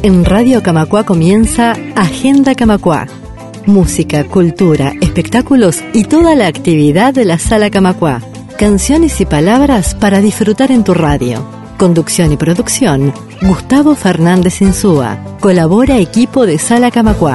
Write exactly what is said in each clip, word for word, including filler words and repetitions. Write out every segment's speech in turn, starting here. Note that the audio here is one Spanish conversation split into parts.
En Radio Camacuá comienza Agenda Camacuá. Música, cultura, espectáculos y toda la actividad de la Sala Camacuá. Canciones y palabras para disfrutar en tu radio. Conducción y producción, Gustavo Fernández Insúa. Colabora equipo de Sala Camacuá.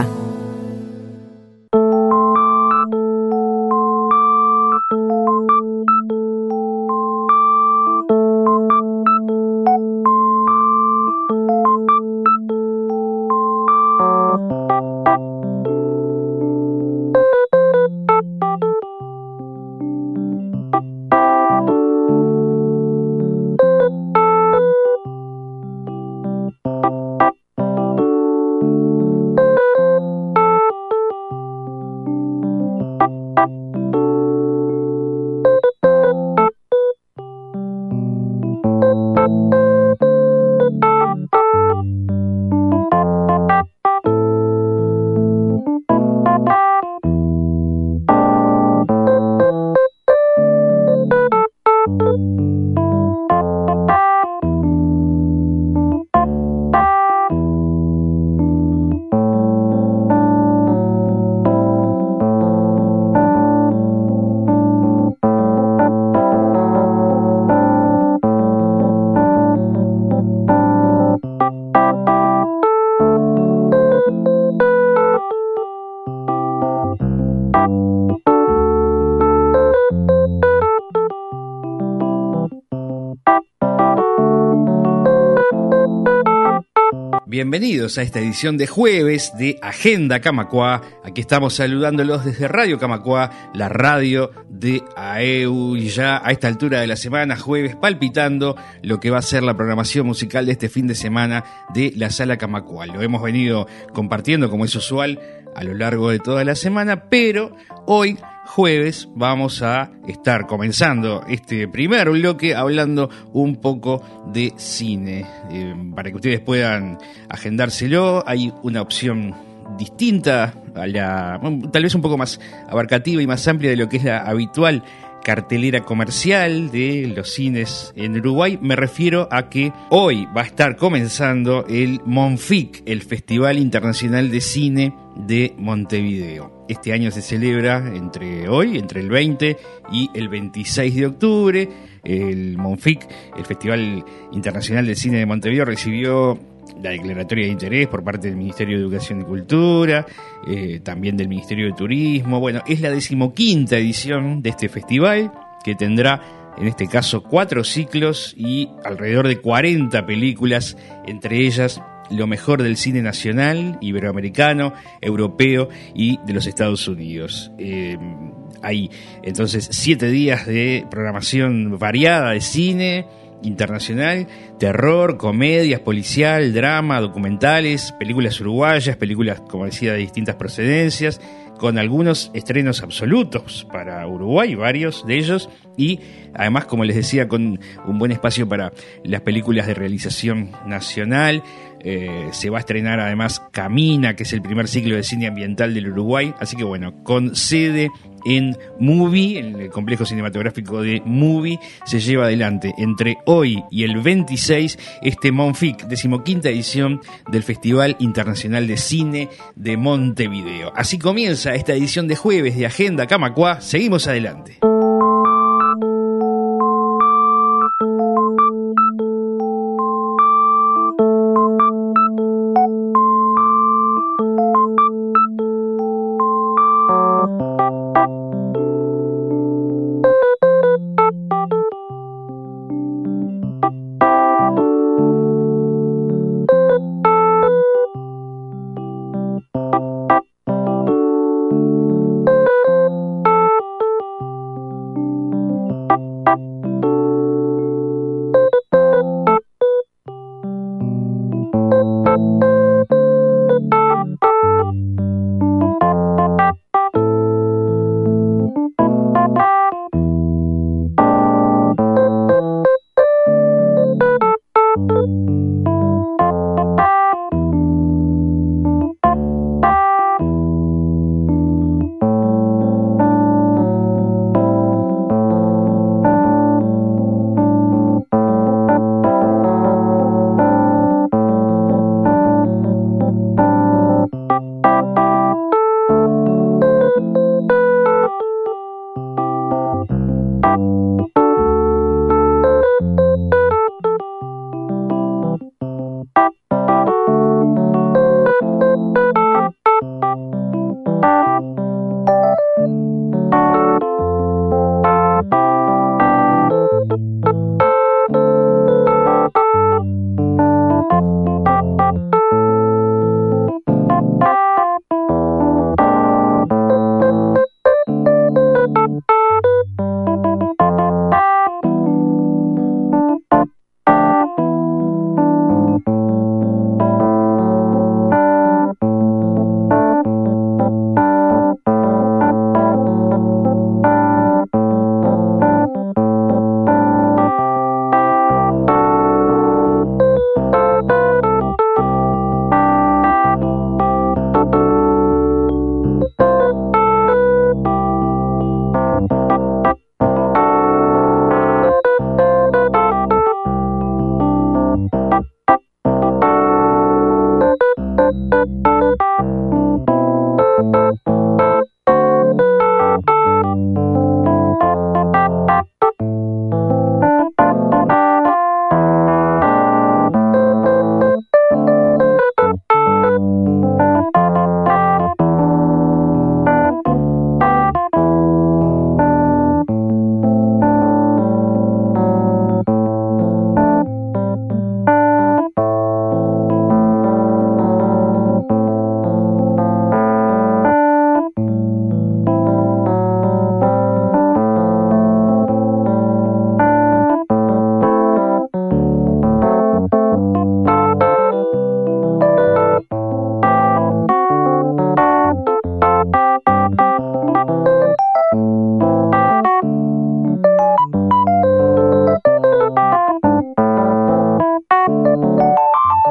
Bienvenidos a esta edición de jueves de Agenda Camacuá. Aquí estamos saludándolos desde Radio Camacuá, la radio de A E U, y ya a esta altura de la semana, jueves, palpitando lo que va a ser la programación musical de este fin de semana de la Sala Camacuá. Lo hemos venido compartiendo, como es usual, a lo largo de toda la semana, pero hoy, jueves, vamos a estar comenzando este primer bloque hablando un poco de cine. Eh, para que ustedes puedan agendárselo, hay una opción distinta, a la, tal vez un poco más abarcativa y más amplia de lo que es la habitual cartelera comercial de los cines en Uruguay. Me refiero a que hoy va a estar comenzando el Monfic, el Festival Internacional de Cine de Montevideo. Este año se celebra entre hoy, entre el veinte y el veintiséis de octubre. El Monfic, el Festival Internacional de Cine de Montevideo, recibió la declaratoria de interés por parte del Ministerio de Educación y Cultura, eh, también del Ministerio de Turismo. Bueno, es la decimoquinta edición de este festival, que tendrá en este caso cuatro ciclos y alrededor de cuarenta películas, entre ellas lo mejor del cine nacional, iberoamericano, europeo y de los Estados Unidos. Eh, hay entonces siete días de programación variada de cine internacional, terror, comedias, policial, drama, documentales, películas uruguayas, películas, como decía, de distintas procedencias, con algunos estrenos absolutos para Uruguay, varios de ellos, y además, como les decía, con un buen espacio para las películas de realización nacional. Eh, se va a estrenar además Camina, que es el primer ciclo de cine ambiental del Uruguay, así que bueno, con sede en Movie, en el complejo cinematográfico de Movie, se lleva adelante entre hoy y el veintiséis este Monfic, decimoquinta edición del Festival Internacional de Cine de Montevideo. Así comienza esta edición de jueves de Agenda Camacuá. Seguimos adelante.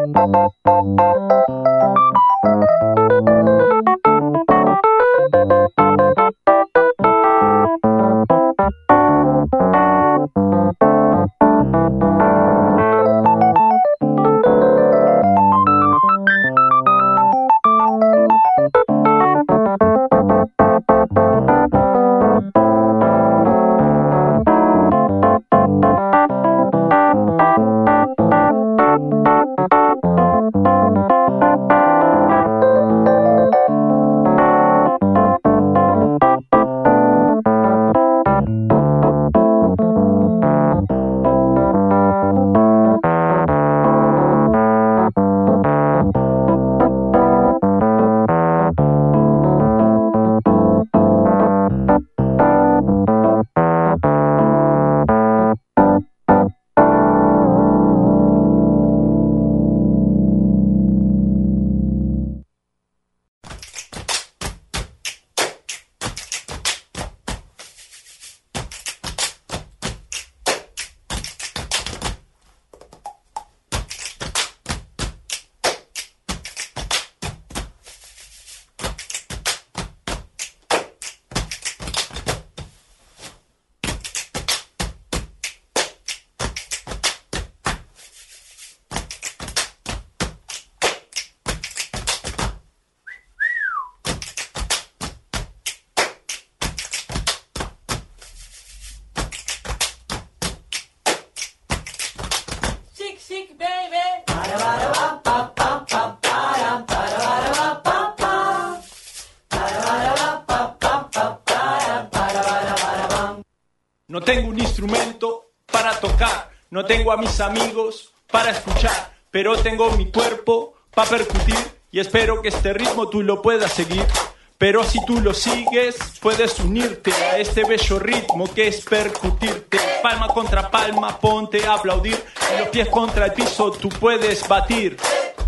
No tengo un instrumento para tocar, no tengo a mis amigos para escuchar, pero tengo mi cuerpo para percutir y espero que este ritmo tú lo puedas seguir. Pero si tú lo sigues, puedes unirte a este bello ritmo que es percutirte. Palma contra palma, ponte a aplaudir, y los pies contra el piso tú puedes batir.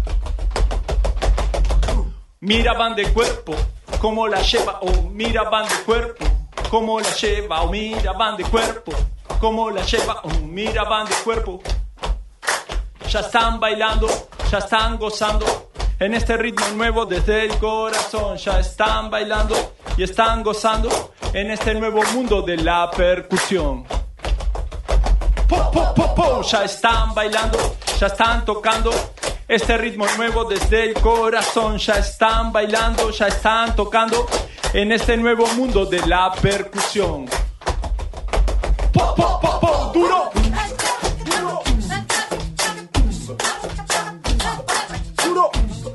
Mira, van de cuerpo, cómo la lleva, oh, mira, van de cuerpo, cómo la lleva, oh, mira, van de cuerpo, cómo la lleva, oh, mira, van de cuerpo. Ya están bailando, ya están gozando en este ritmo nuevo desde el corazón. Ya están bailando y están gozando en este nuevo mundo de la percusión. Po, po, po, po. Ya están bailando, ya están tocando este ritmo nuevo desde el corazón. Ya están bailando, ya están tocando en este nuevo mundo de la percusión. Po, po, po, po. Duro. Duro. Duro.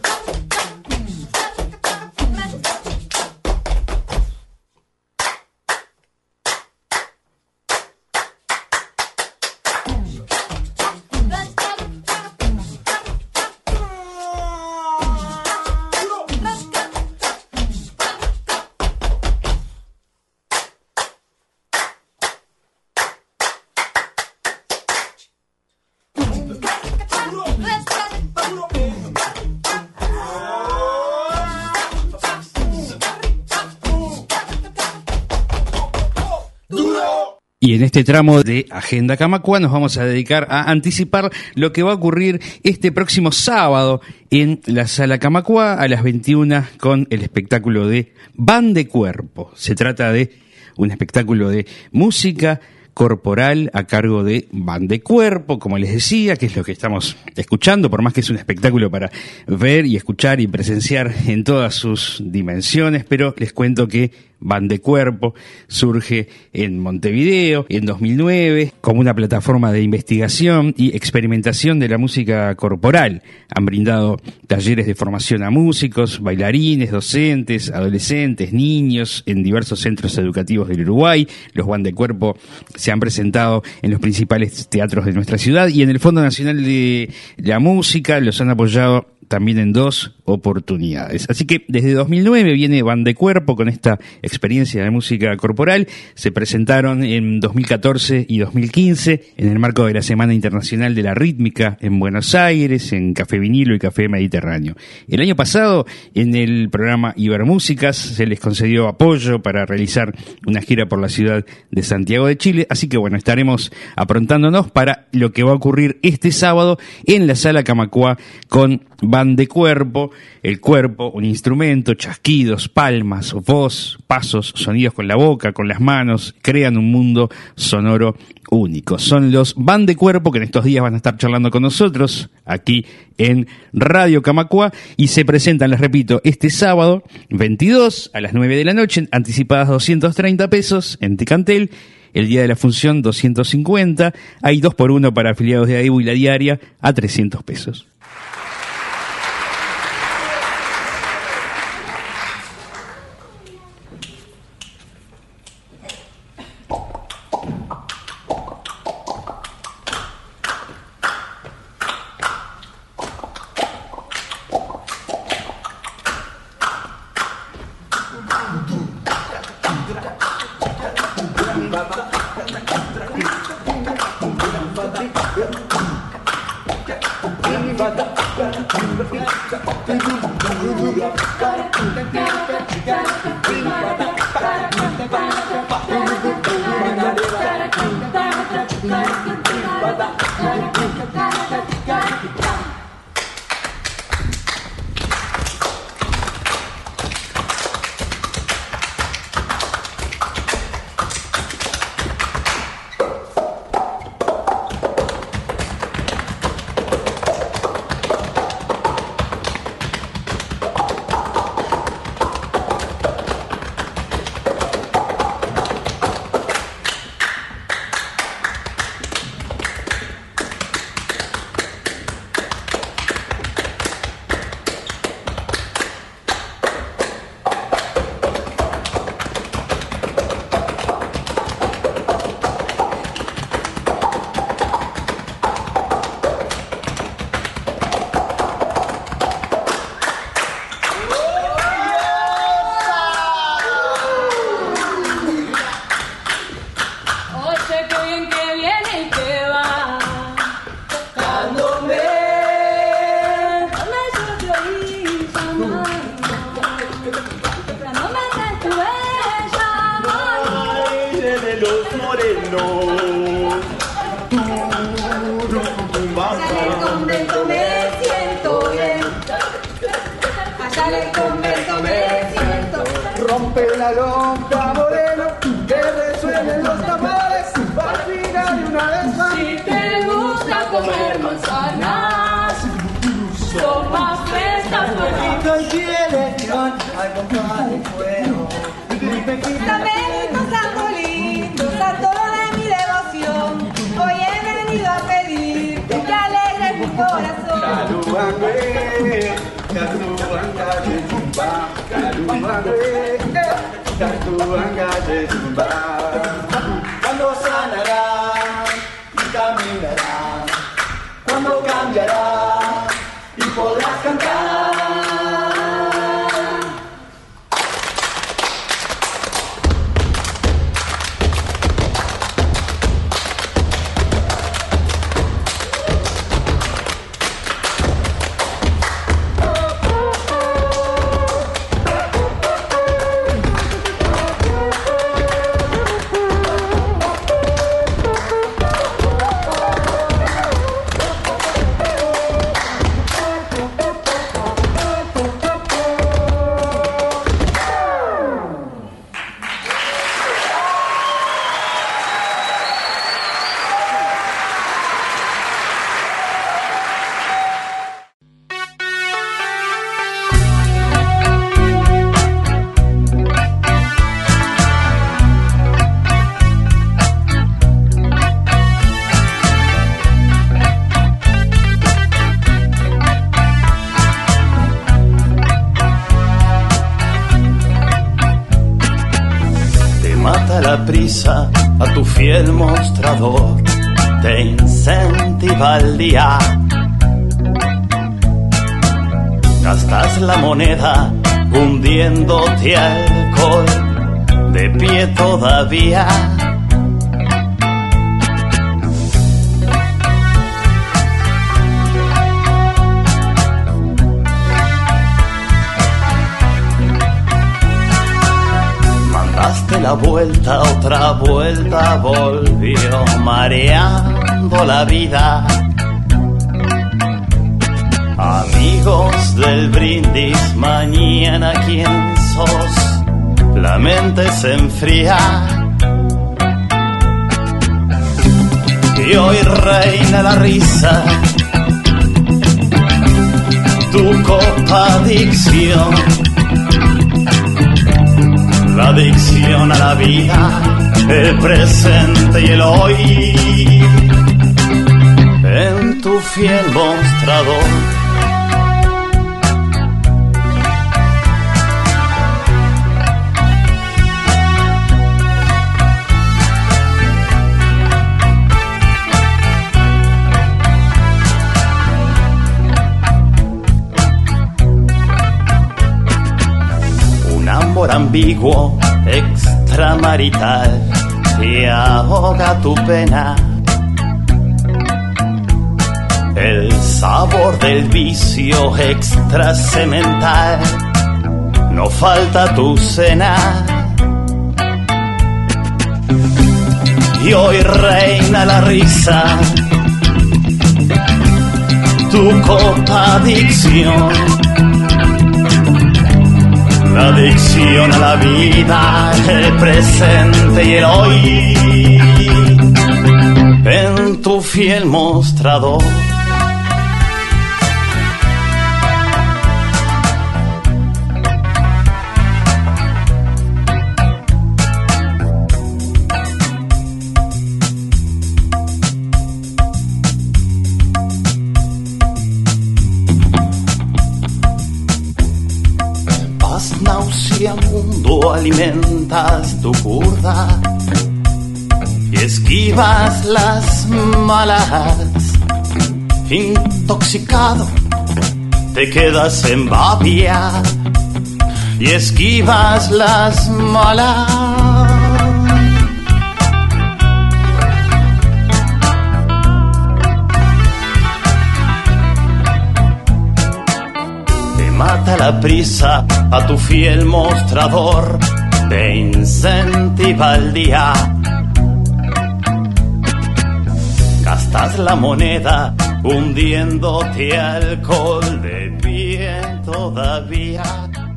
Y en este tramo de Agenda Camacuá nos vamos a dedicar a anticipar lo que va a ocurrir este próximo sábado en la Sala Camacuá a las veintiuna con el espectáculo de Van de Cuerpo. Se trata de un espectáculo de música corporal a cargo de Van de Cuerpo, como les decía, que es lo que estamos escuchando, por más que es un espectáculo para ver y escuchar y presenciar en todas sus dimensiones, pero les cuento que Van de Cuerpo surge en Montevideo en dos mil nueve como una plataforma de investigación y experimentación de la música corporal. Han brindado talleres de formación a músicos, bailarines, docentes, adolescentes, niños en diversos centros educativos del Uruguay. Los Van de Cuerpo se han presentado en los principales teatros de nuestra ciudad y en el Fondo Nacional de la Música los han apoyado también en dos oportunidades. Así que desde dos mil nueve viene Van de Cuerpo con esta experiencia de música corporal. Se presentaron en dos mil catorce y dos mil quince en el marco de la Semana Internacional de la Rítmica en Buenos Aires, en Café Vinilo y Café Mediterráneo. El año pasado, en el programa Ibermúsicas, se les concedió apoyo para realizar una gira por la ciudad de Santiago de Chile. Así que bueno, estaremos aprontándonos para lo que va a ocurrir este sábado en la Sala Camacuá con Van de Cuerpo. El cuerpo, un instrumento, chasquidos, palmas, voz, pasos, sonidos con la boca, con las manos, crean un mundo sonoro único. Son los Van de Cuerpo que en estos días van a estar charlando con nosotros aquí en Radio Camacuá y se presentan, les repito, este sábado veintidós a las nueve de la noche, anticipadas doscientos treinta pesos en Ticantel. El día de la función doscientos cincuenta, hay dos por uno para afiliados de A E U y La Diaria a trescientos pesos. Cuando sanará y caminará, cuando cambiará y podrás cantar. Prisa a tu fiel mostrador, te incentiva el día. Gastas la moneda hundiéndote alcohol de pie todavía. Mandaste la vuelta, otra vuelta volvió mareando la vida. Amigos del brindis, mañana quién sos, la mente se enfría. Y hoy reina la risa, tu copa adicción, la adicción a la vida, el presente y el hoy, en tu fiel mostrador. Ambiguo, extramarital, y ahoga tu pena. El sabor del vicio extrasemental, no falta tu cena. Y hoy reina la risa, tu copa adicción, la adicción a la vida, el presente y el hoy, en tu fiel mostrador. Mundo, alimentas tu curda y esquivas las malas. Intoxicado, te quedas en babia y esquivas las malas. Mata la prisa a tu fiel mostrador, te incentiva el día. Gastas la moneda hundiéndote alcohol de pie todavía.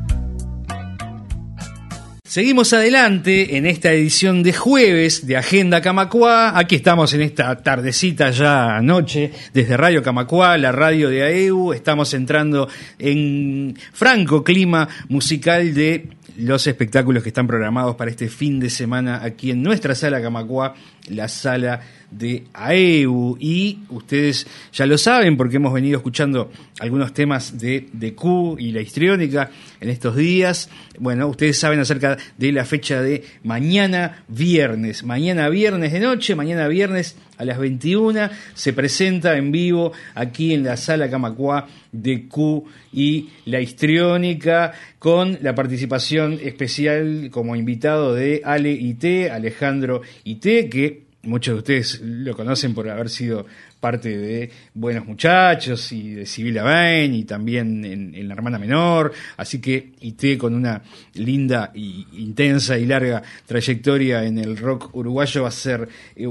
Seguimos adelante en esta edición de jueves de Agenda Camacuá. Aquí estamos en esta tardecita ya noche desde Radio Camacuá, la radio de A E U. Estamos entrando en franco clima musical de los espectáculos que están programados para este fin de semana aquí en nuestra sala Camacuá, la sala de A E U. Y ustedes ya lo saben porque hemos venido escuchando algunos temas de, de Q y la histriónica en estos días. Bueno, ustedes saben acerca de la fecha de mañana viernes. Mañana viernes de noche, mañana viernes a las veintiuna se presenta en vivo aquí en la sala Camacuá de Q y la histriónica, con la participación especial como invitado de Ale I T, Alejandro I T, que muchos de ustedes lo conocen por haber sido parte de Buenos Muchachos y de Sibila Bain y también en, en La Hermana Menor, así que I T con una linda y intensa y larga trayectoria en el rock uruguayo va a ser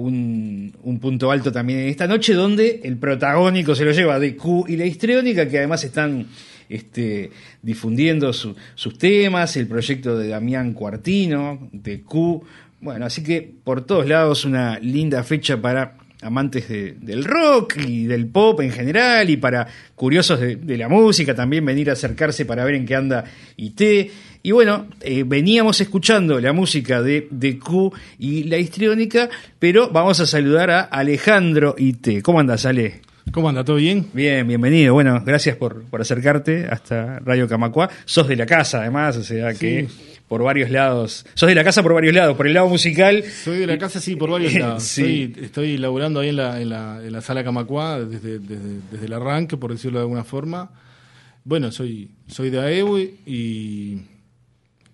un, un punto alto también en esta noche, donde el protagónico se lo lleva de Q y la histriónica, que además están este, difundiendo su, sus temas, el proyecto de Damián Cuartino, de Q. Bueno, así que por todos lados una linda fecha para amantes de, del rock y del pop en general, y para curiosos de, de la música también venir a acercarse para ver en qué anda I T. Y bueno, eh, veníamos escuchando la música de, de Q y la histriónica, pero vamos a saludar a Alejandro I T. ¿Cómo andas, Ale? ¿Cómo anda? ¿Todo bien? Bien, bienvenido. Bueno, gracias por, por acercarte hasta Radio Camacuá. Sos de la casa, además, o sea que sí, por varios lados. Sos de la casa por varios lados. Por el lado musical. Soy de la casa, sí, por varios lados. Sí. Estoy, estoy laburando ahí en la, en la, en la sala Camacuá desde, desde, desde el arranque, por decirlo de alguna forma. Bueno, soy, soy de A E U y,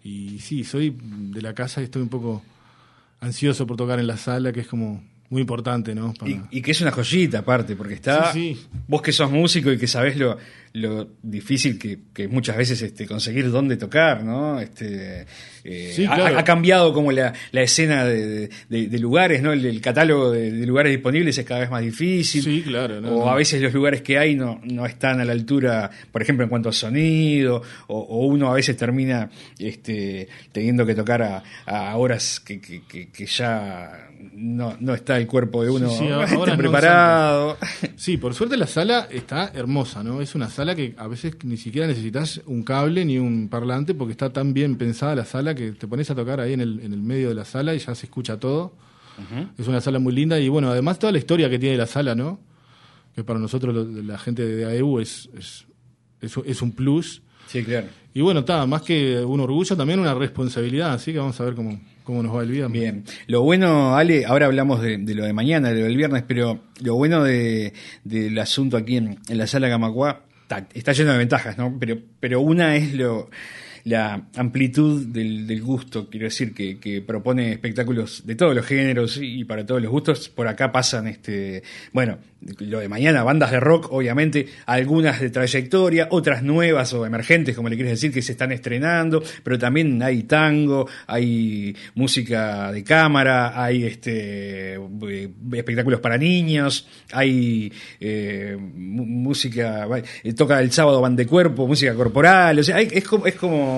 y sí, soy de la casa y estoy un poco ansioso por tocar en la sala, que es como muy importante, ¿no? Para... Y, y que es una joyita aparte, porque está... Sí, sí. Vos que sos músico y que sabés lo, lo difícil que, que muchas veces este, conseguir dónde tocar, ¿no? Este, eh, Sí, ha, claro. ha cambiado como la, la escena de, de, de lugares, ¿no? El, el catálogo de, de lugares disponibles es cada vez más difícil. Sí, claro. No, o no. a veces los lugares que hay no, no están a la altura, por ejemplo, en cuanto a sonido, o, o uno a veces termina este, teniendo que tocar a, a horas que, que, que, que ya no, no está el cuerpo de uno Sí, sí, ahora no preparado. Sí, por suerte la sala está hermosa, ¿no? Es una sala que a veces ni siquiera necesitas un cable ni un parlante porque está tan bien pensada la sala que te pones a tocar ahí en el, en el medio de la sala y ya se escucha todo. Uh-huh. Es una sala muy linda y bueno, además toda la historia que tiene la sala, ¿no? Que para nosotros lo, la gente de A E U es, es, es, es un plus. Sí, claro. Y bueno, está, más que un orgullo, también una responsabilidad, así que vamos a ver cómo, cómo nos va el viernes. Bien. Lo bueno, Ale, ahora hablamos de, de lo de mañana, de lo del viernes, pero lo bueno de, del asunto aquí en, en la Sala Camacuá está, está lleno de ventajas, ¿no? Pero, pero una es lo la amplitud del, del gusto, quiero decir, que, que propone espectáculos de todos los géneros y para todos los gustos. Por acá pasan, este bueno, lo de mañana, bandas de rock, obviamente, algunas de trayectoria, otras nuevas o emergentes, como le quieres decir, que se están estrenando, pero también hay tango, hay música de cámara, hay este espectáculos para niños, hay eh, música, toca el sábado banda de cuerpo, música corporal, o sea, hay, es como, es como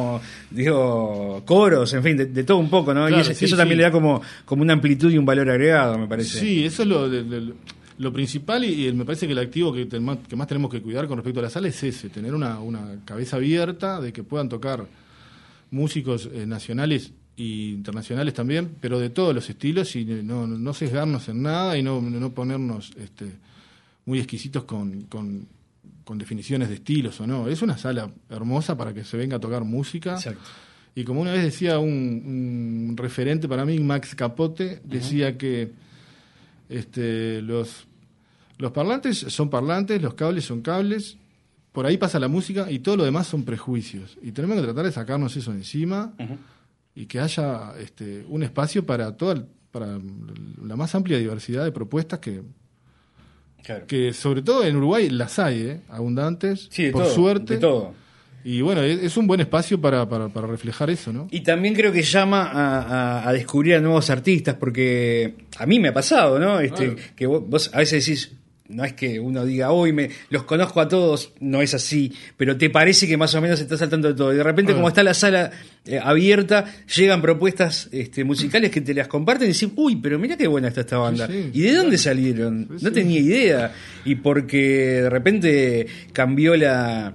digo, coros, en fin, de, de todo un poco, ¿no? Claro, y eso, sí, eso también sí. le da como, como una amplitud y un valor agregado, me parece. Sí, eso es lo, de, de, lo principal y, y me parece que el activo que, te, que más tenemos que cuidar con respecto a la sala es ese, tener una, una cabeza abierta de que puedan tocar músicos eh, nacionales e internacionales también, pero de todos los estilos y no, no sesgarnos en nada y no, no ponernos este, muy exquisitos con... con con definiciones de estilos o no. Es una sala hermosa para que se venga a tocar música. Exacto. Y como una vez decía un, un referente para mí, Max Capote, decía uh-huh. que este, los, los parlantes son parlantes, los cables son cables, por ahí pasa la música y todo lo demás son prejuicios. Y tenemos que tratar de sacarnos eso de encima uh-huh. y que haya este, un espacio para toda para la más amplia diversidad de propuestas que Claro. que sobre todo en Uruguay las hay, ¿eh? Abundantes, sí, de por todo, suerte. De todo. Y bueno, es, es un buen espacio para, para, para reflejar eso, ¿no? Y también creo que llama a, a, a descubrir a nuevos artistas, porque a mí me ha pasado, ¿no? Este, claro. Que vos, vos a veces decís, no es que uno diga, hoy me los conozco a todos, no es así, pero te parece que más o menos estás al tanto de todo. Y de repente, ah. como está la sala eh, abierta, llegan propuestas este, musicales que te las comparten y dicen, uy, pero mira qué buena está esta banda. Sí, sí, ¿y de claro. dónde salieron? Sí, no sí. tenía idea. Y porque de repente cambió la...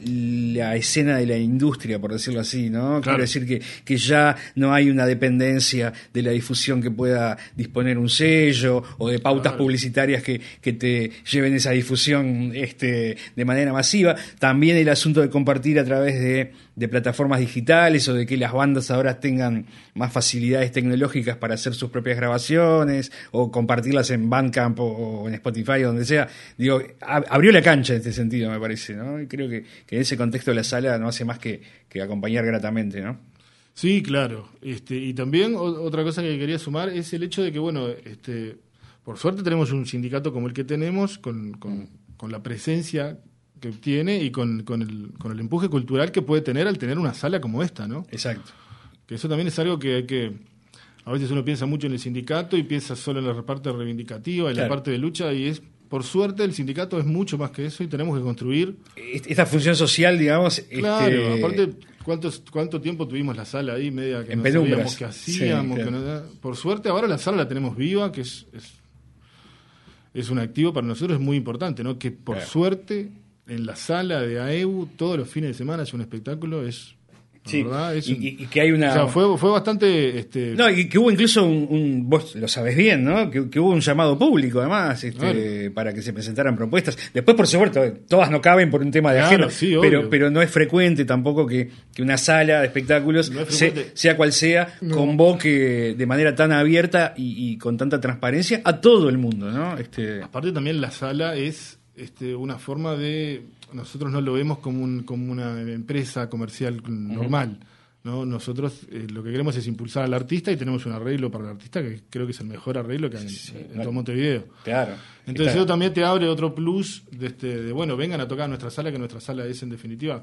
la escena de la industria, por decirlo así, ¿no? Claro. Quiero decir que, que ya no hay una dependencia de la difusión que pueda disponer un sello o de pautas claro. publicitarias que, que te lleven esa difusión este, de manera masiva. También el asunto de compartir a través de, de plataformas digitales o de que las bandas ahora tengan más facilidades tecnológicas para hacer sus propias grabaciones o compartirlas en Bandcamp o, o en Spotify o donde sea. Digo, ab- abrió la cancha en este sentido, me parece, ¿no? Y creo que, que en ese contexto la sala no hace más que, que acompañar gratamente, ¿no? Sí, claro. Este, y también o, otra cosa que quería sumar es el hecho de que, bueno, este, por suerte tenemos un sindicato como el que tenemos, con, con, mm. con la presencia que tiene y con, con, el, con el empuje cultural que puede tener al tener una sala como esta, ¿no? Exacto. Que eso también es algo que hay que... A veces uno piensa mucho en el sindicato y piensa solo en la parte reivindicativa, en claro. la parte de lucha, y es... Por suerte, el sindicato es mucho más que eso y tenemos que construir... Esta función social, digamos... Claro, este... aparte, ¿cuántos, ¿cuánto tiempo tuvimos la sala ahí media que en no penumbras. sabíamos qué hacíamos? Sí, claro. que no... Por suerte, ahora la sala la tenemos viva, que es, es, es un activo para nosotros, es muy importante, ¿no? Que por claro. suerte, en la sala de A E U, todos los fines de semana es un espectáculo, es... Sí, ¿verdad? Es y, un, y que hay una... O sea, fue, fue bastante... Este... No, y que hubo incluso un, un... Vos lo sabés bien, ¿no? Que, que hubo un llamado público, además, este, claro. para que se presentaran propuestas. Después, por supuesto, todas no caben por un tema de claro, agenda, sí, pero, pero no es frecuente tampoco que, que una sala de espectáculos, no se, sea cual sea, no. convoque de manera tan abierta y, y con tanta transparencia a todo el mundo, ¿no? Este... Aparte también la sala es este, una forma de... Nosotros no lo vemos como, un, como una empresa comercial normal. Uh-huh. ¿no? Nosotros eh, lo que queremos es impulsar al artista y tenemos un arreglo para el artista que creo que es el mejor arreglo que hay en, Sí, en no, todo Montevideo. Claro. Entonces claro. eso también te abre otro plus de, este, de, bueno, vengan a tocar a nuestra sala, que nuestra sala es en definitiva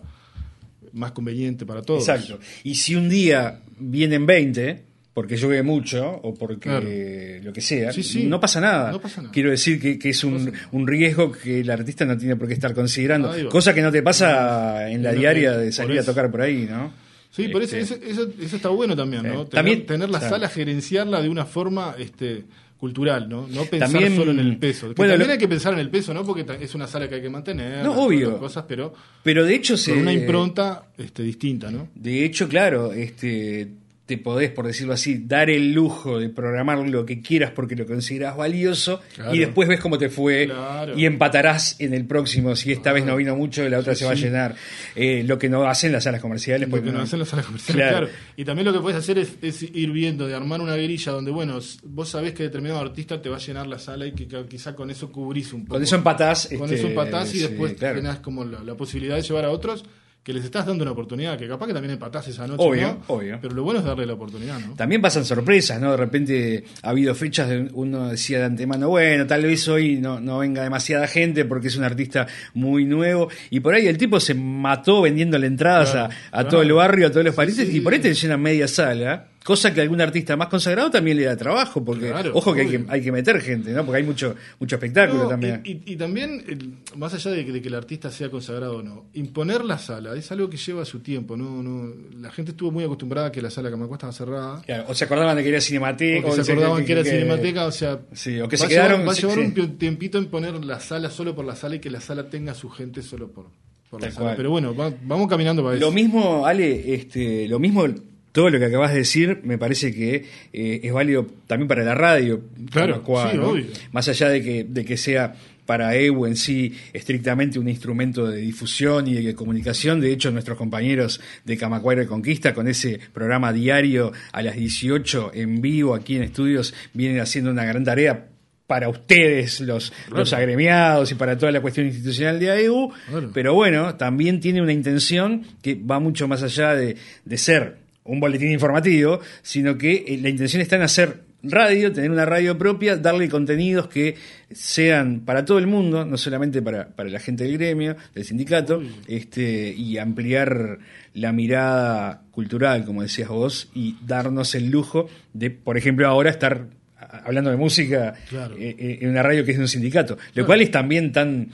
más conveniente para todos. Exacto. Y si un día vienen veinte, porque llueve mucho o porque Claro. lo que sea, Sí, sí. no pasa nada. No pasa nada. Quiero decir que, que es un, un riesgo que el artista no tiene por qué estar considerando, Ahí va. cosa que no te pasa en la No, diaria por de salir a eso. tocar por ahí, ¿no? Sí, por eso, Este, eso, eso, eso está bueno también, ¿no? Eh, Tener, también- tener la claro. sala, gerenciarla de una forma este, cultural, ¿no? No pensar También- solo en el peso. Que bueno, también lo- hay que pensar en el peso, ¿no? Porque ta- es una sala que hay que mantener, No, todas obvio. las cosas, pero Pero de hecho se... con una impronta este, distinta, ¿no? De hecho, claro, este, te podés, por decirlo así, dar el lujo de programar lo que quieras porque lo consideras valioso Claro. y después ves cómo te fue Claro. y empatarás en el próximo. Si esta vez no vino mucho, la otra Sí, se va a sí. llenar. Eh, lo que no hacen las salas comerciales. Porque porque no no- hacen las salas comerciales, Claro. claro. Y también lo que puedes hacer es, es ir viendo, de armar una grilla donde, bueno, s- vos sabés que determinado artista te va a llenar la sala y que ca- quizá con eso cubrís un poco. Con eso empatás. Con este, eso empatás y sí, después claro. tenés como la, la posibilidad de llevar a otros que les estás dando una oportunidad, que capaz que también empatás esa noche, Obvio, ¿no? obvio. Pero lo bueno es darle la oportunidad, ¿no? También pasan sorpresas, ¿no? De repente ha habido fechas de uno decía de antemano, bueno, tal vez hoy no, no venga demasiada gente porque es un artista muy nuevo. Y por ahí el tipo se mató vendiéndole entradas Claro, a, a claro. todo el barrio, a todos los parientes, sí, y por ahí sí. te llenan media sala. Cosa que a algún artista más consagrado también le da trabajo, porque Claro, ojo que hay, que obvio. hay que meter gente, ¿no? Porque hay mucho mucho espectáculo No, también. Y, y- y también, el- más allá de que, de que el artista sea consagrado o no, imponer la sala es algo que lleva su tiempo. No, no, la gente estuvo muy acostumbrada a que la sala Camacua estaba cerrada. Claro, o se acordaban de que era Cinemateca. O que o se acordaban que era Cinemateca, o sea, Sí, o que se va a llevar- quedaron- va a sí, llevar sí. un pi- tiempito en poner la sala solo por la sala y que la sala tenga su gente solo por, por la Tal sala. cual. Pero bueno, va- vamos caminando para Lo eso. mismo, Ale, este, lo mismo, todo lo que acabas de decir, me parece que eh, es válido también para la radio. Claro, Camacua, sí, ¿no? obvio. Más allá de que, de que sea para E U en sí estrictamente un instrumento de difusión y de comunicación. De hecho, nuestros compañeros de Camacua y Reconquista, con ese programa diario a las dieciocho en vivo aquí en estudios, vienen haciendo una gran tarea para ustedes, los, Claro. los agremiados y para toda la cuestión institucional de A E U. Claro. Pero bueno, también tiene una intención que va mucho más allá de, de ser un boletín informativo, sino que eh, la intención está en hacer radio, tener una radio propia, darle contenidos que sean para todo el mundo, no solamente para, para la gente del gremio, del sindicato, este, y ampliar la mirada cultural, como decías vos, y darnos el lujo de, por ejemplo, ahora estar a- hablando de música Claro. eh, eh, en una radio que es de un sindicato, lo Claro. cual es también tan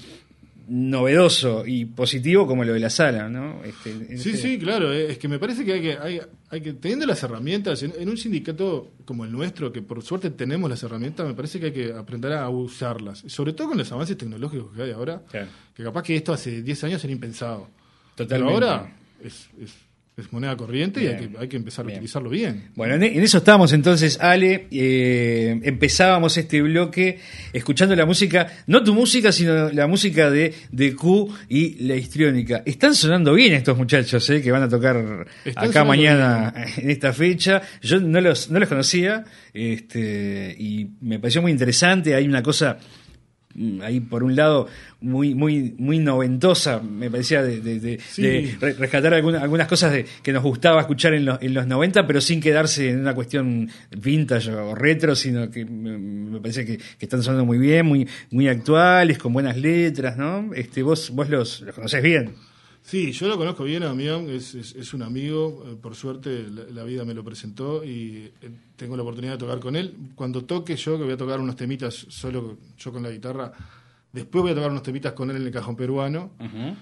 novedoso y positivo como lo de la sala, ¿no? Este, en Sí, este- sí, claro. eh, Es que me parece que hay que, hay, hay que teniendo las herramientas, en, en un sindicato como el nuestro, que por suerte tenemos las herramientas, me parece que hay que aprender a usarlas. Sobre todo con los avances tecnológicos que hay ahora, Claro. que capaz que esto hace diez años era impensado. Totalmente. Pero ahora es, es, es moneda corriente y hay Bien. que, hay que empezar Bien. a utilizarlo bien. Bueno, en, en eso estábamos entonces, Ale. Eh, empezábamos este bloque escuchando la música, no tu música, sino la música de, de Q y la histriónica. Están sonando bien estos muchachos, eh, que van a tocar Están acá sonando mañana en esta fecha. Yo no los, no los conocía este, y me pareció muy interesante. Hay una cosa mm, ahí por un lado muy muy muy noventosa, me parecía de, de- de- Sí. de re- rescatar alguna- algunas cosas de, que nos gustaba escuchar en los, en los noventa, pero sin quedarse en una cuestión vintage o retro, sino que me, me parece que, que están sonando muy bien, muy muy actuales, con buenas letras, ¿no? Este, vos vos los, los conocés bien. Sí, yo lo conozco bien a Damián, es, es, es un amigo, eh, por suerte la, la vida me lo presentó y eh, tengo la oportunidad de tocar con él. Cuando toque yo, que voy a tocar unos temitas solo yo con la guitarra, después voy a tocar unos temitas con él en el cajón peruano.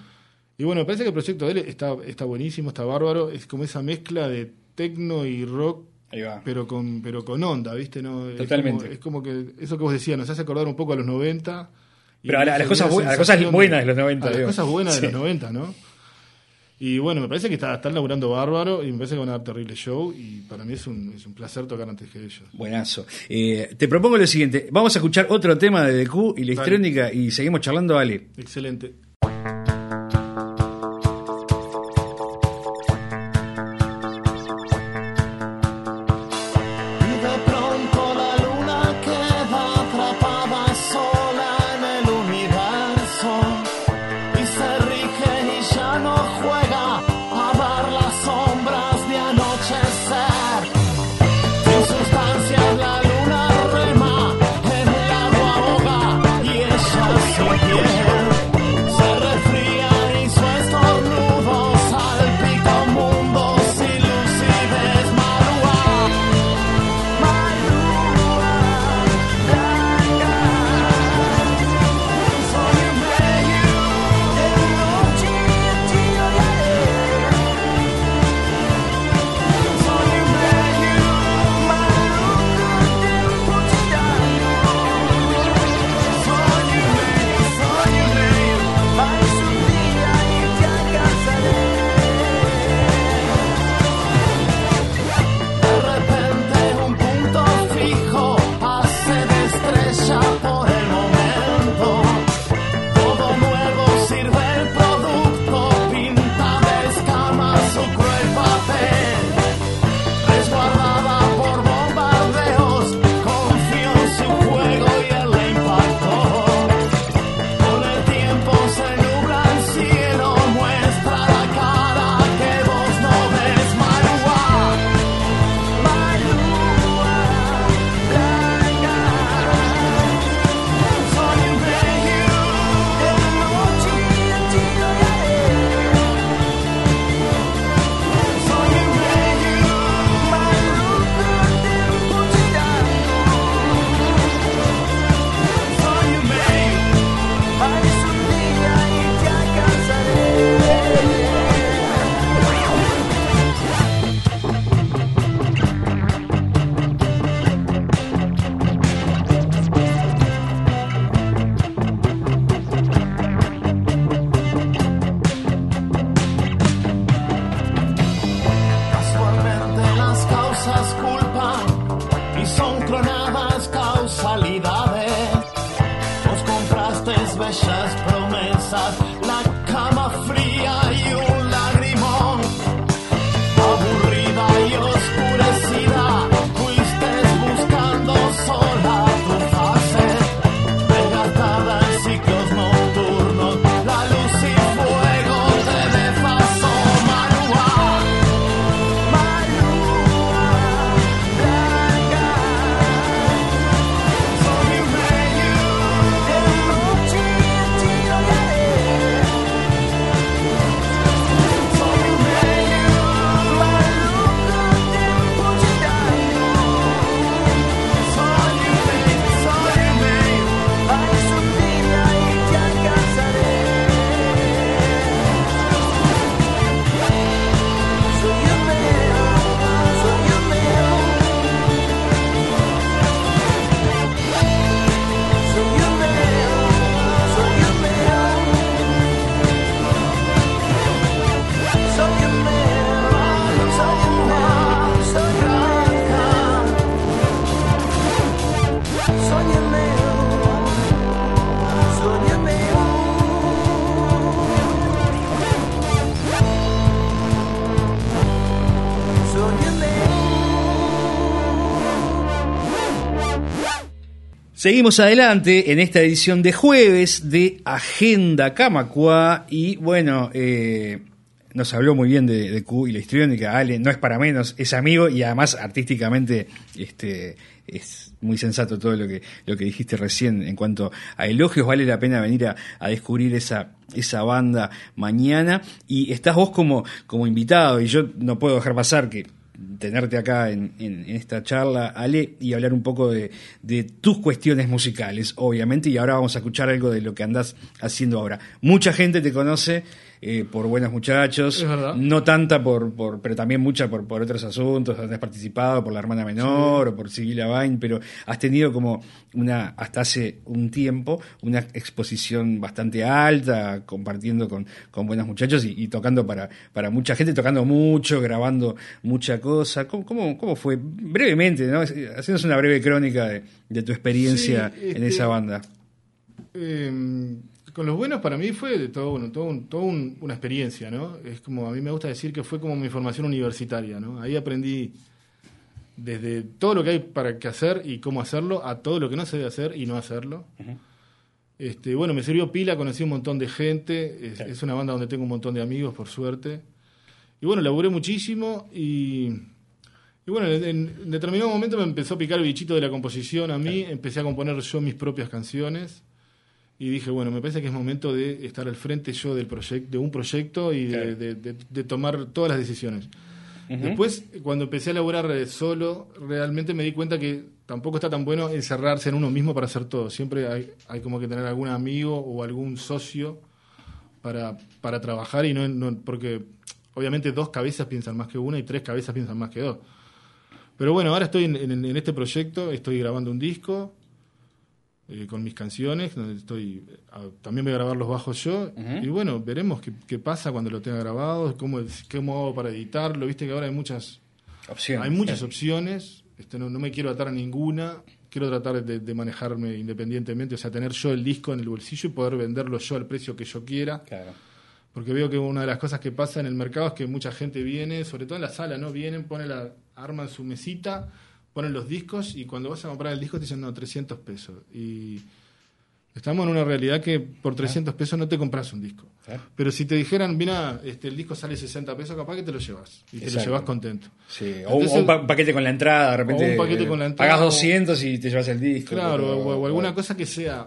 Y bueno, me parece que el proyecto de él está, está buenísimo, está bárbaro, es como esa mezcla de tecno y rock, Ahí va. pero con pero con onda, ¿viste? ¿No? Es Totalmente. como- Es como, que eso que vos decías, nos hace acordar un poco a los noventa. y Pero a la- a las cosas esa bu- a las cosas sensación buenas de los noventa, A las digo. cosas buenas Sí. de los noventa, ¿no? Y bueno, me parece que está, están laburando bárbaro y me parece que van a dar terrible show y para mí es un, es un placer tocar antes que ellos. Buenazo. Eh, te propongo lo siguiente, vamos a escuchar otro tema de D Q y la Dale. histriónica y seguimos charlando, Ale. Excelente. Y de pronto la luna queda atrapada sola en el universo y se rige y ya no juega a dar las sombras de Seguimos adelante en esta edición de jueves de Agenda Camacuá y bueno, eh, nos habló muy bien de, de Q y la histriónica. Ale, no es para menos, es amigo y además artísticamente este, es muy sensato todo lo que, lo que dijiste recién en cuanto a elogios. Vale la pena venir a, a descubrir esa, esa banda mañana y estás vos como, como invitado y yo no puedo dejar pasar que tenerte acá en, en, en esta charla, Ale, y hablar un poco de, de tus cuestiones musicales, obviamente, y ahora vamos a escuchar algo de lo que andás haciendo ahora. Mucha gente te conoce eh, por Buenos Muchachos, no tanta por, por, pero también mucha por, por otros asuntos, donde has participado, por La Hermana Menor, sí, o por Sibila Bain, pero has tenido como una, hasta hace un tiempo, una exposición bastante alta, compartiendo con, con Buenos Muchachos y, y tocando para, para mucha gente, tocando mucho, grabando mucha cosa. ¿Cómo, cómo, cómo fue? Brevemente, ¿no? Haciéndonos una breve crónica de, de tu experiencia sí, este, en esa banda. Eh, con Los Buenos para mí fue de todo, bueno, todo, un, todo un, una experiencia, ¿no? Es como, a mí me gusta decir que fue como mi formación universitaria, ¿no? Ahí aprendí desde todo lo que hay para que hacer y cómo hacerlo, a todo lo que no se debe hacer y no hacerlo. Uh-huh. Este, bueno, me sirvió pila, conocí un montón de gente, es, claro. es una banda donde tengo un montón de amigos, por suerte. Y bueno, laburé muchísimo y, y bueno, en, en determinado momento me empezó a picar el bichito de la composición a mí, claro. empecé a componer yo mis propias canciones y dije, bueno, me parece que es momento de estar al frente yo del proyecto, de un proyecto y claro. de, de, de, de tomar todas las decisiones. Uh-huh. Después, cuando empecé a laburar solo, realmente me di cuenta que tampoco está tan bueno encerrarse en uno mismo para hacer todo. Siempre hay, hay como que tener algún amigo o algún socio para, para trabajar y no, no porque obviamente dos cabezas piensan más que una y tres cabezas piensan más que dos. Pero bueno, ahora estoy en, en, en este proyecto, estoy grabando un disco eh, con mis canciones, donde estoy a, también voy a grabar los bajos yo, uh-huh. y bueno, veremos qué, qué pasa cuando lo tenga grabado, cómo, cómo hago para editarlo. Viste que ahora hay muchas opciones, hay muchas sí. opciones, este, no, no me quiero atar a ninguna, quiero tratar de, de manejarme independientemente, o sea, tener yo el disco en el bolsillo y poder venderlo yo al precio que yo quiera. Claro. Porque veo que una de las cosas que pasa en el mercado es que mucha gente viene, sobre todo en la sala, ¿no? Vienen, ponen la, arman su mesita, ponen los discos y cuando vas a comprar el disco te dicen, no, trescientos pesos. Y estamos en una realidad que por trescientos pesos no te compras un disco. ¿Eh? Pero si te dijeran, mira, este, el disco sale sesenta pesos, capaz que te lo llevas. Y Exacto. te lo llevas contento. Sí. O, Entonces, o un pa- paquete con la entrada, de repente. O un paquete con la entrada. Pagas doscientos y te llevas el disco. Claro, o, o alguna cosa que sea...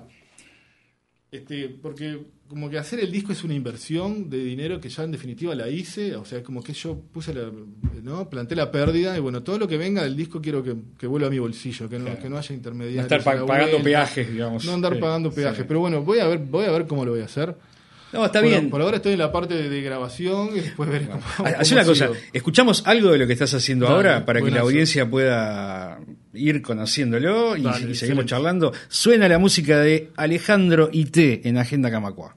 Este, porque como que hacer el disco es una inversión de dinero que ya en definitiva la hice, o sea, como que yo puse la, ¿no? planté la pérdida y bueno, todo lo que venga del disco quiero que, que vuelva a mi bolsillo, que no, claro. que no haya intermediarios. No estar pa- pagando vuelta, peajes, digamos. No andar sí, pagando peajes, sí. pero bueno, voy a ver, voy a ver cómo lo voy a hacer. No, está bueno, bien. Por ahora estoy en la parte de, de grabación y después veré cómo, cómo Hacé una cosa, escuchamos algo de lo que estás haciendo Dale, ahora para que la audiencia pueda ir conociéndolo y, Dale, y seguimos charlando. Suena la música de Alejandro I T en Agenda Camacuá.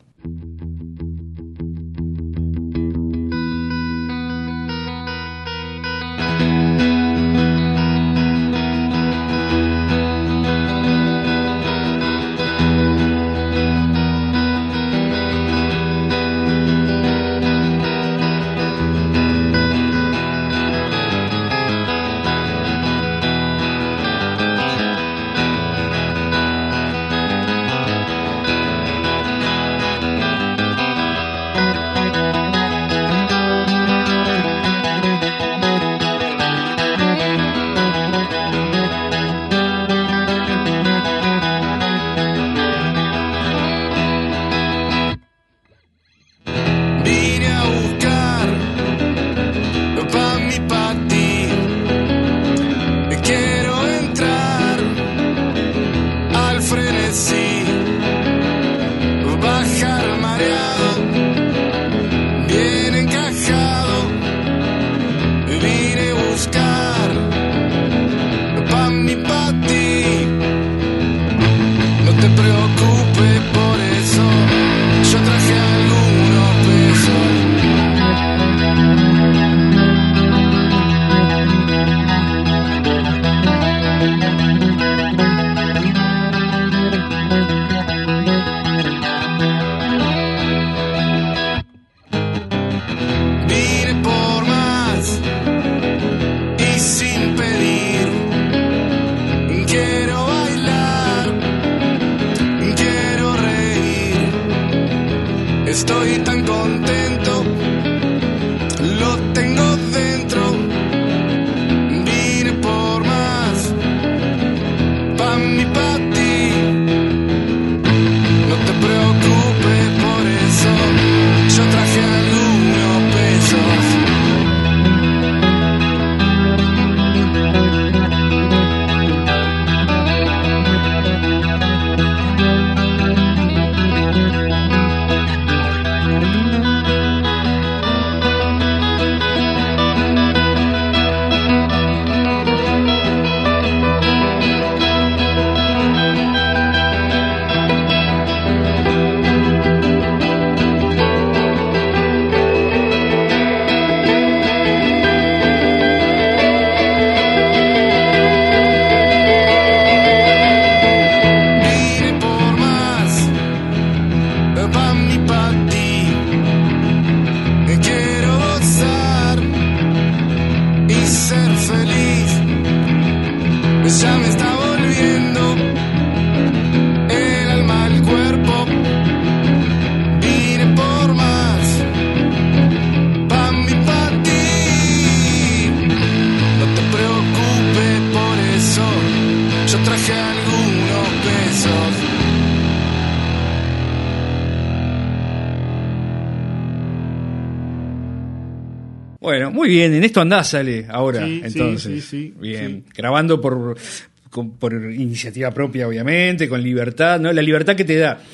Bueno, muy bien, en esto andás, Ale, ahora, Sí, entonces. sí, sí, sí, bien, sí. grabando por, con- por iniciativa propia, obviamente, con libertad, ¿no? La libertad que te da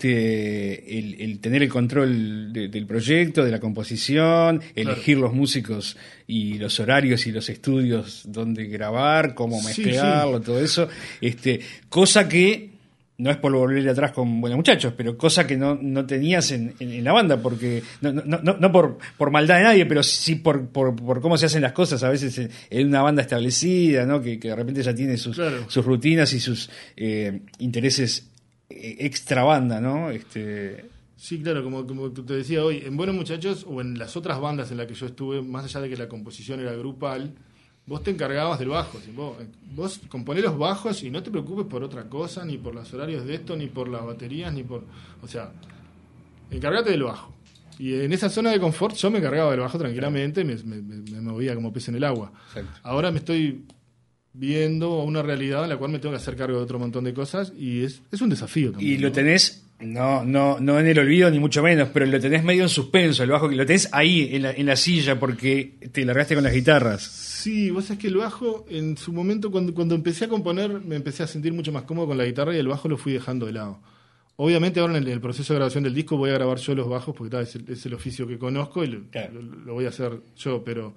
este el, el tener el control de- del proyecto, de la composición, elegir los músicos y los horarios y los estudios donde grabar, cómo Sí, mezclarlo, todo eso. Este, cosa que no es por volver atrás con Buenos Muchachos, pero cosa que no, no tenías en, en, en la banda, porque no, no, no, no por, por maldad de nadie, pero sí por, por, por cómo se hacen las cosas a veces en, en una banda establecida, ¿no? que, que de repente ya tiene sus, Claro. sus rutinas y sus eh, intereses eh, extra banda, ¿no? Este, Sí, claro, como, como te decía hoy, en Buenos Muchachos o en las otras bandas en las que yo estuve, más allá de que la composición era grupal, vos te encargabas del bajo. ¿Sí? Vos, vos componés los bajos y no te preocupes por otra cosa, ni por los horarios de esto, ni por las baterías, ni por... O sea, encargate del bajo. Y en esa zona de confort yo me encargaba del bajo tranquilamente, me, me, me movía como pez en el agua. Exacto. Ahora me estoy viendo una realidad en la cual me tengo que hacer cargo de otro montón de cosas y es, es un desafío también. y lo ¿no? tenés, no, no, no en el olvido ni mucho menos, pero lo tenés medio en suspenso, el bajo, que lo tenés ahí en la, en la silla porque te largaste con las guitarras. Sí, vos sabés que el bajo, en su momento, cuando, cuando empecé a componer, me empecé a sentir mucho más cómodo con la guitarra y el bajo lo fui dejando de lado. Obviamente ahora en el, el proceso de grabación del disco voy a grabar yo los bajos porque ta, es, el, es el oficio que conozco y lo, Claro. lo, lo voy a hacer yo, pero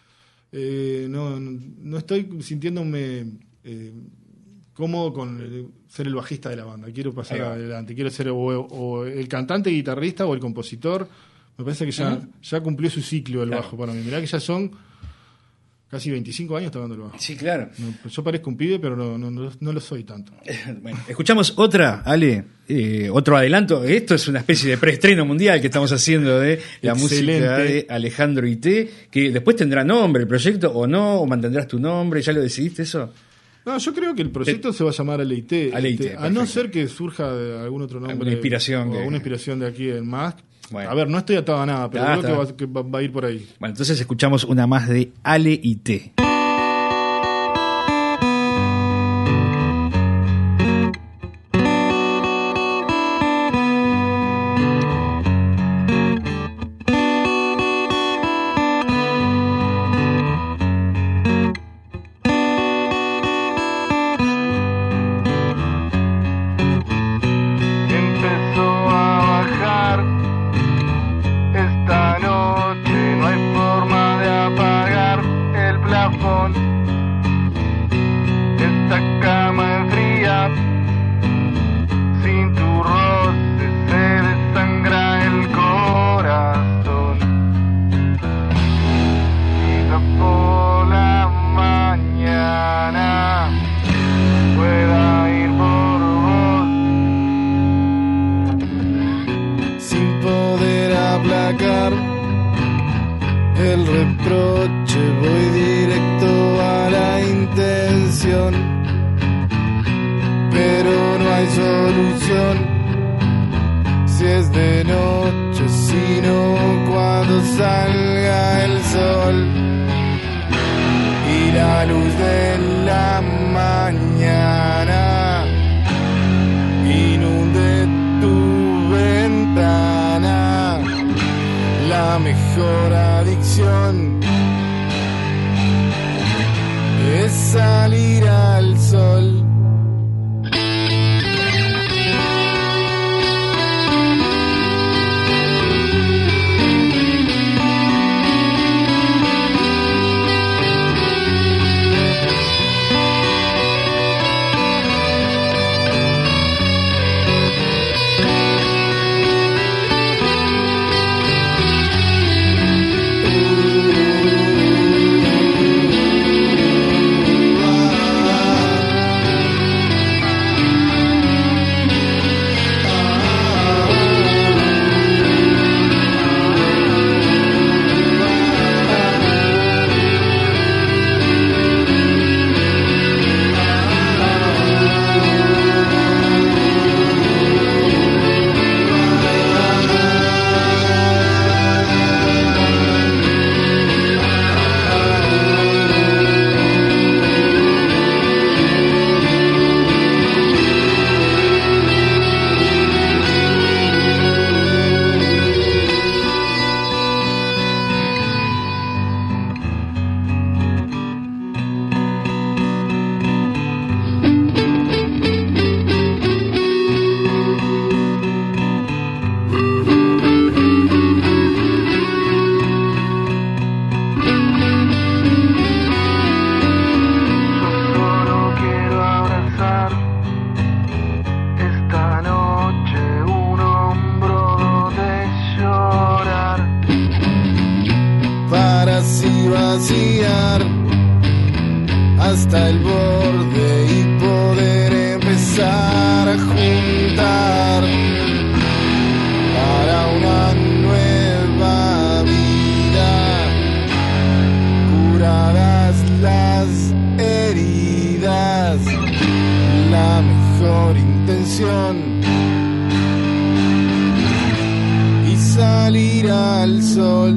eh, no, no estoy sintiéndome eh, cómodo con el- ser el bajista de la banda. Quiero pasar Ahí va. adelante, quiero ser o, o el cantante, guitarrista o el compositor. Me parece que ya, Ujú. ya cumplió su ciclo el Claro. bajo para mí. Mirá que ya son casi veinticinco años tocando el bajo. Sí, claro. No, yo parezco un pibe, pero no, no, no, no lo soy tanto. Bueno, escuchamos otra, Ale, eh, otro adelanto. Esto es una especie de preestreno mundial que estamos haciendo de la Excelente. música de Alejandro Ité, que después tendrá nombre el proyecto o no, o mantendrás tu nombre, ¿ya lo decidiste eso? No, yo creo que el proyecto se va a llamar Aleite. Aleite, Este, a no perfecto. ser que surja de algún otro nombre. Alguna inspiración O que- alguna inspiración de aquí en más. Bueno. A ver, no estoy atado a nada, pero Ah, creo que, está. va, que va- va a ir por ahí. Bueno, entonces escuchamos una más de Ale Ité. Empezó a bajar esta noche, no hay forma de apagar el plafón. Esta cama es fría, sin tu roce se desangra el corazón. Quizá por la mañana pueda ir por vos, sin poder aplacar el reproche, voy directo a la intención, pero no hay solución si es de noche, sino cuando salga el sol y la luz de la mañana inunde tu ventana. La mejor adicción es salir al sol. y vaciar hasta el borde y poder empezar a juntar para una nueva vida, curadas las heridas, la mejor intención y salir al sol.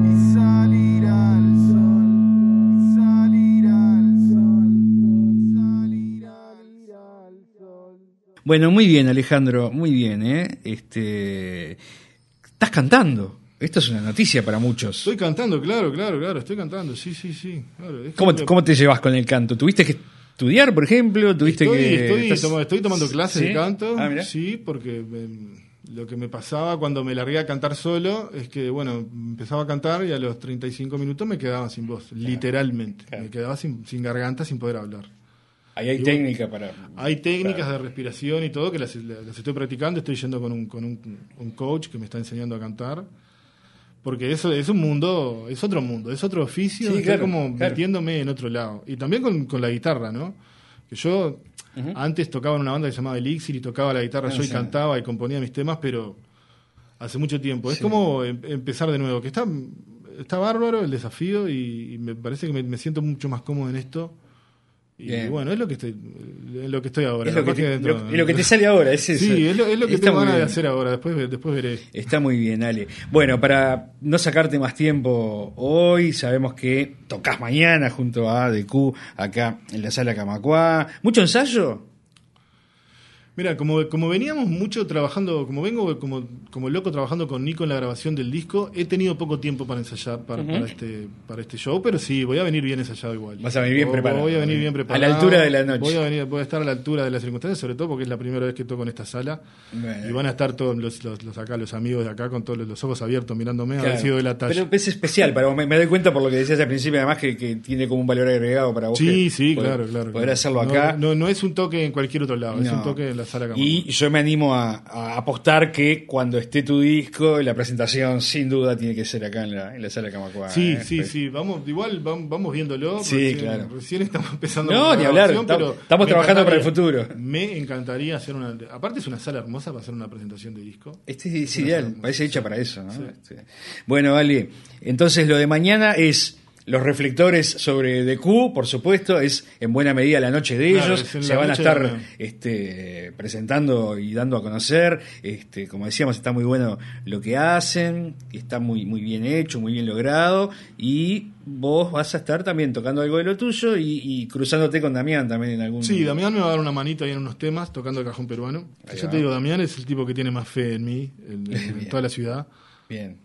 Bueno, muy bien, Alejandro, muy bien, ¿eh? Este, estás cantando. Esto es una noticia para muchos. Estoy cantando, claro, claro, claro, estoy cantando, sí, sí, sí. Claro, ¿Cómo, que... ¿Cómo te llevas con el canto? ¿Tuviste que estudiar, por ejemplo? ¿Tuviste estoy, que estoy, estás... toma, estoy tomando clases ¿Sí? de canto, Ah, sí, porque me, lo que me pasaba cuando me largué a cantar solo es que, bueno, empezaba a cantar y a los treinta y cinco minutos me quedaba sin voz, claro, literalmente. Claro. Me quedaba sin, sin garganta, sin poder hablar. Ahí hay y técnica para... Hay técnicas claro. de respiración y todo que las, las estoy practicando. Estoy yendo con un, con un, un coach que me está enseñando a cantar. Porque eso es un mundo, es otro mundo, es otro oficio. Sí, estoy claro, como claro. metiéndome en otro lado. Y también con, con la guitarra, ¿no? Que yo uh-huh. antes tocaba en una banda que se llamaba Elixir y tocaba la guitarra, no, yo y sí. cantaba y componía mis temas, pero hace mucho tiempo. Sí. Es como em, empezar de nuevo, que está, está bárbaro el desafío y, y me parece que me, me siento mucho más cómodo en esto. Y Bien. bueno, es lo que estoy es lo que estoy ahora. Es lo que, te, que dentro, lo, lo que te sale ahora, es eso. Sí, es lo, es lo que tengo ganas de hacer ahora, después, después veré. Está muy bien, Ale. Bueno, para no sacarte más tiempo hoy, sabemos que tocas mañana junto a D Q acá en la Sala Camacuá. ¿Mucho ensayo? Mira, como, como veníamos mucho trabajando, como vengo como, como loco trabajando con Nico en la grabación del disco, he tenido poco tiempo para ensayar para, uh-huh. para este para este show, pero sí, voy a venir bien ensayado igual. Vas a venir bien o, preparado. Voy a venir bien preparado. A la altura de la noche. Voy a, venir, voy a estar a la altura de las circunstancias, sobre todo porque es la primera vez que toco en esta sala. Bueno. Y van a estar todos los, los, los acá, los amigos de acá, con todos los, los ojos abiertos mirándome, claro. a ver si doy la talla. Pero es especial, para me, me doy cuenta por lo que decías al principio, además que, que tiene como un valor agregado para vos. Sí, sí, poder, claro, claro. Poder claro. hacerlo no, acá. No, no es un toque en cualquier otro lado, no. es un toque en la Sala Camacuá. Y yo me animo a, a apostar que cuando esté tu disco, la presentación sin duda tiene que ser acá en la, en la Sala Camacuá. Sí, ¿eh? sí, sí, vamos, igual vamos, vamos viéndolo. Sí, recién, claro. Recién estamos empezando. No, ni hablar, pero estamos trabajando para el futuro. Me encantaría hacer una. Aparte, es una sala hermosa para hacer una presentación de disco. Este es, es ideal, parece hecha para eso, ¿no? Sí. Este. Bueno, vale. Entonces, lo de mañana es. Los reflectores sobre D Q, por supuesto, es en buena medida la noche de claro, ellos. Se van a estar este, presentando y dando a conocer. Este, como decíamos, está muy bueno lo que hacen, está muy, muy bien hecho, muy bien logrado. Y vos vas a estar también tocando algo de lo tuyo y, y cruzándote con Damián también en algún... Sí, Damián me va a dar una manito ahí en unos temas, tocando el cajón peruano. Yo va. te digo, Damián es el tipo que tiene más fe en mí, en, en toda la ciudad. Bien.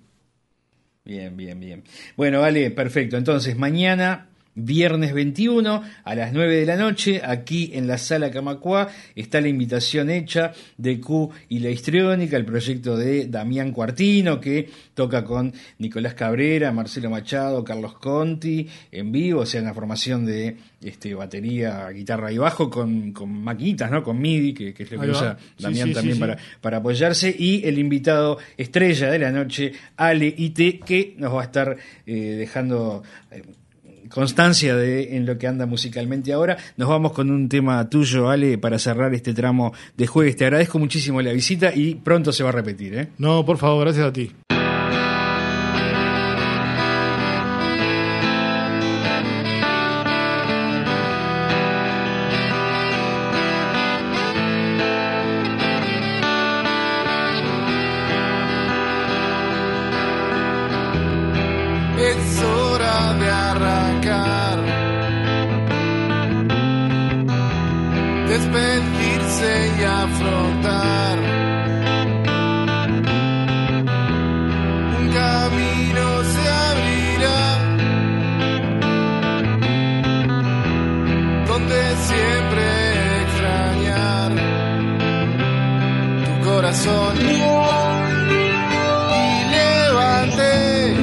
Bien, bien, bien. Bueno, vale, perfecto. Entonces, mañana, viernes veintiuno, a las nueve de la noche, aquí en la Sala Camacuá, está la invitación hecha de Q y la histriónica, el proyecto de Damián Cuartino, que toca con Nicolás Cabrera, Marcelo Machado, Carlos Conti, en vivo, o sea, en la formación de este, batería, guitarra y bajo, con, con maquinitas, ¿no? Con MIDI, que, que es lo que usa Damián sí, sí, también sí, para, sí. para apoyarse, y el invitado estrella de la noche, Ale I T, que nos va a estar eh, dejando... Eh, constancia de en lo que anda musicalmente ahora. Nos vamos con un tema tuyo, Ale, para cerrar este tramo de jueves. Te agradezco muchísimo la visita y pronto se va a repetir, ¿eh? No, por favor, gracias a ti. Es hora de arrancar, despedirse y afrontar un camino se abrirá donde siempre extrañar tu corazón y levante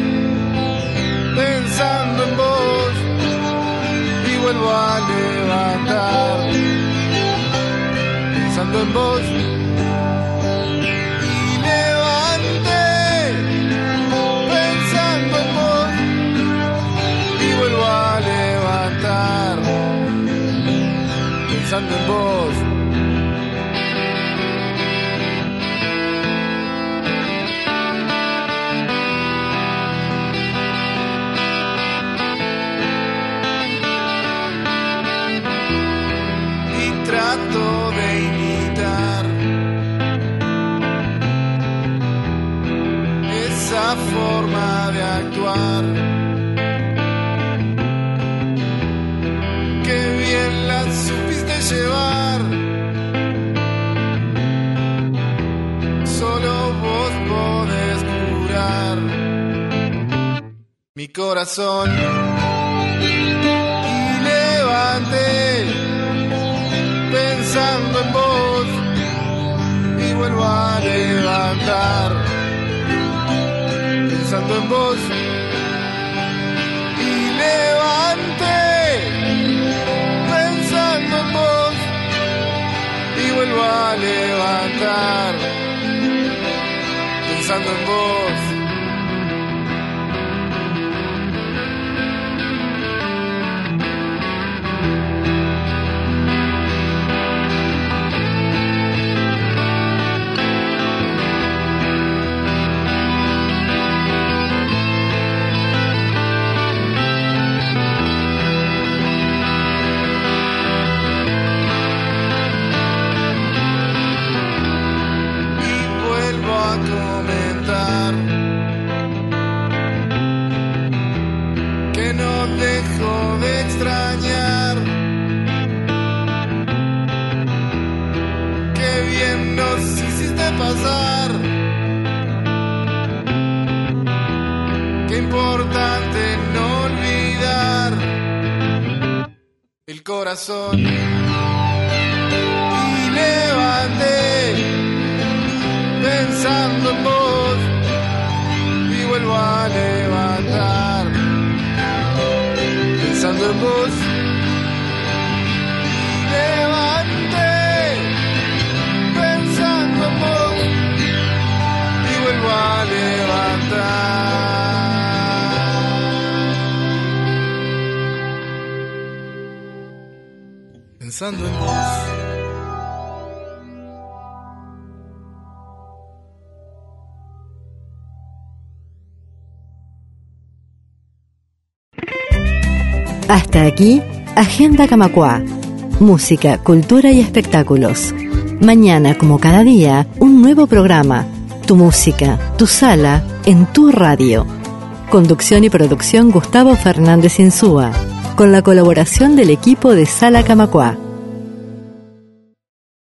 pensando en vos y vuelvo a levantar pensando en vos y levante pensando en vos pensando en vos. Y trato de imitar esa forma de actuar. Qué bien la supiste llevar. Solo vos podés curar mi corazón. Y levanté pensando en vos y vuelvo a levantar pensando en vos. Y levanté pensando en vos y vuelvo a levantar pensando en vos. Que no dejo de extrañar. Qué bien nos hiciste pasar. Qué importante no olvidar el corazón. Y levanté pensando en vos y vuelvo a levantar pensando en vos. Y levanté pensando en vos y vuelvo a levantar pensando en vos. Hasta aquí, Agenda Camacuá. Música, cultura y espectáculos. Mañana, como cada día, un nuevo programa. Tu música, tu sala, en tu radio. Conducción y producción Gustavo Fernández Insúa. Con la colaboración del equipo de Sala Camacuá.